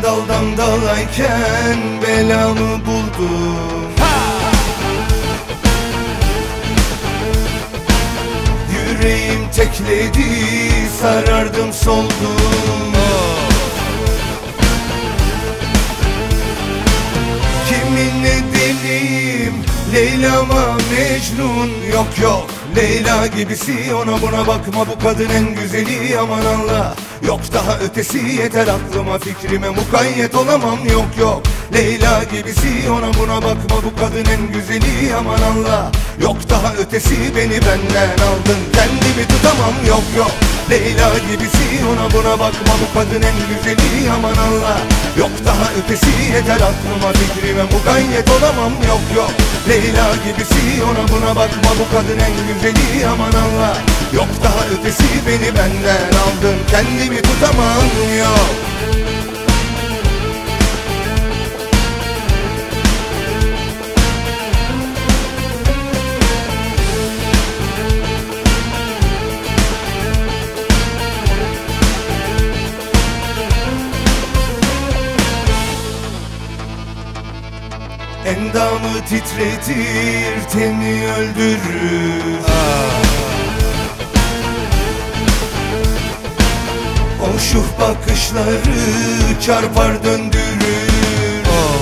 daldan dalayken belamı buldum. Yüreğim tekledi, sarardım soldum. Kiminle deliyim, Leyla'ma Mecnun. Yok yok, Leyla gibisi, ona buna bakma, bu kadın en güzeli, aman Allah. Yok daha ötesi, yeter aklıma fikrime mukayyet olamam. Yok yok, Leyla gibisi, ona buna bakma, bu kadın en güzeli, aman Allah. Yok daha ötesi, beni benden aldın, kendimi tutamam. Yok yok, Leyla gibisi, ona buna bakma, bu kadın en güzeli, aman Allah. Yok daha ötesi, yeter aklıma fikrime mukayyet olamam. Yok yok, Leyla gibisi, ona buna bakma, bu kadın en güzeli, aman Allah. Yok daha ötesi, beni benden aldın, kendimi tutamam. Yok. Endamı titretir, teni öldürür. O şuh bakışları çarpar döndürür.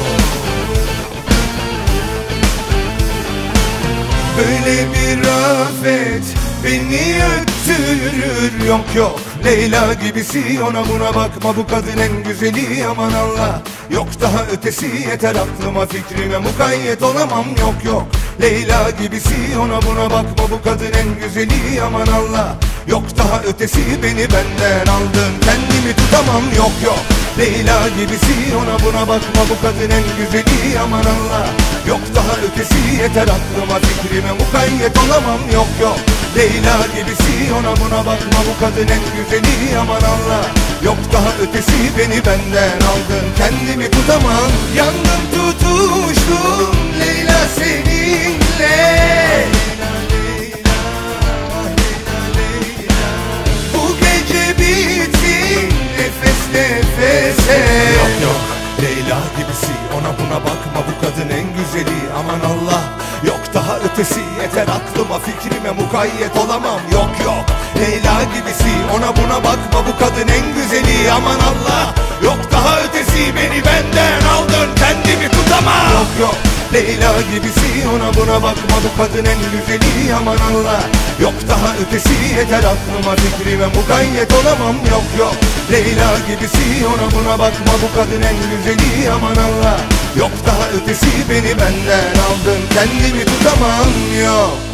Böyle bir afet beni öttürür. Yok yok, Leyla gibisi, ona buna bakma, bu kadın en güzeli, aman Allah. Yok daha ötesi, yeter aklıma fikrime mukayyet olamam. Yok yok, Leyla gibisi, ona buna bakma, bu kadın en güzeli, aman Allah. Yok daha ötesi, beni benden aldın, kendimi tutamam. Yok yok, Leyla gibisi, ona buna bakma, bu kadın en güzeli, aman Allah. Yok daha ötesi, yeter aklıma fikrime mukayyet olamam. Yok yok, Leyla gibisi, ona buna bakma, bu kadın en güzeli, aman Allah. Yok daha ötesi, beni benden aldın, kendimi tutamam. Yandım tutuştum Leyla seninle. Bu gece bitsin nefes nefese. Yok yok, Leyla gibisi, ona buna bakma, bu kadın en güzeli, aman Allah. Yok daha ötesi, yeter aklıma fikrime mukayyet olamam. Yok yok, Leyla gibisi, ona buna bakma, bu kadın en güzeli, aman Allah. Yok daha ötesi, beni benden aldın, kendimi tutamam. Yok yok, Leyla gibisi, ona buna bakma, bu kadın en güzeli, aman Allah. Yok daha ötesi, yeter aklıma fikrime mukayyet olamam. Yok yok, Leyla gibisi, ona buna bakma, bu kadın en güzeli, aman Allah. Yok daha ötesi, beni benden aldın, kendimi tutamam. Yok.